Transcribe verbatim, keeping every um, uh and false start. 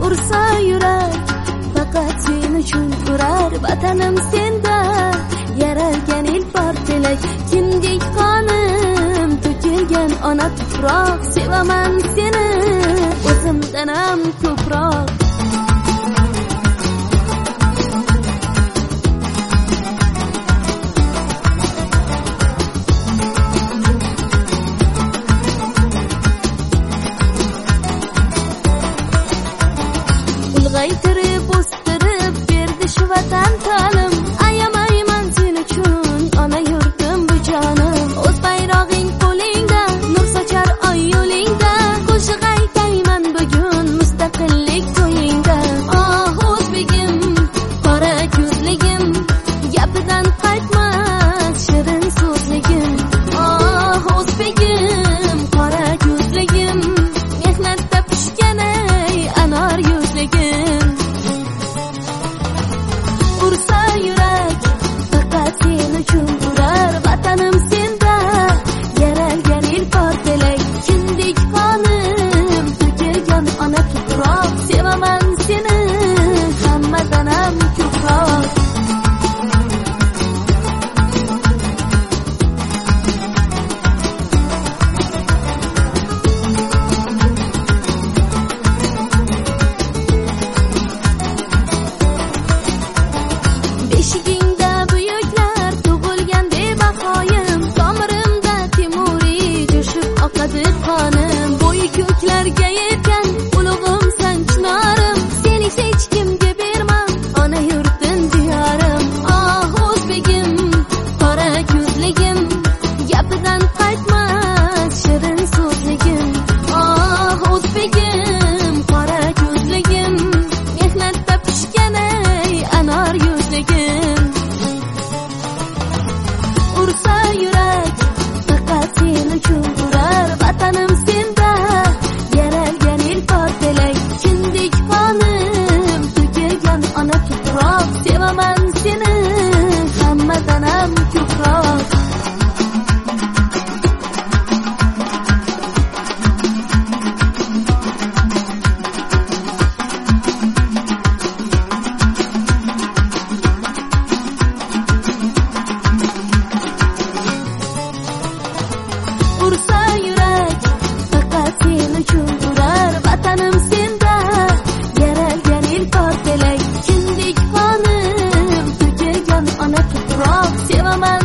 ursa yurak faqat sen uchun urar. Vatanim senda yaralgan ilk bor tilak, kimdek qonim to'kilgan ona tuproq. Sevaman seni o'zimdan ham ko'proq. Ulg'aytirib o'stirib berdi shu vatan ta'lim. Ayamayman sen uchun ona yurtim bu jonim. O'z bayrog'ing qo'lingda, nur sochar oy yo'lingda. Qo'shiq aytayman bugun mustaqillik to'yingda. Oh o'zbegim, qora ko'zligim, gapidan qaytmas shirin so'zligim. Oh o'zbegim, qora ko'zligim, mehnatda pishgan ey anor yuzligim. Ursa yurak faqat sen uchun urar. Vatanim senda yaralgan ilk bor tilak, kimdek qonim to'kilgan ona tuproq. Sevaman seni hammadan ham ko'proq. Beshigingda buyuklar tug'ilgan deb aqoyim, tomirimda Temuriy jo'shib oqadi qonim. Bo'yi ko'klarga yetgan ulug'imsan chinorim, seni hech kimga bermam ona yurtim diyorim. Oh o'zbegim, qora ko'zligim, gapidan qaytmas shirin so'zligim. Oh o'zbegim, qora ko'zligim, mehnatda pishgan ey anor yuzligim. Ursa yurak faqat sen uchun urar. Vatanim senda yaralgan ilk bor tilak, kimdek qonim to'kilgan ona tuproq. Sevaman seni hammadan ham ko'proq. Ursa yurak faqat sen uchun urar. Vatanim senda yaralgan ilk bor tilak, kimdek qonim to'kilgan ona tuproq. Sevaman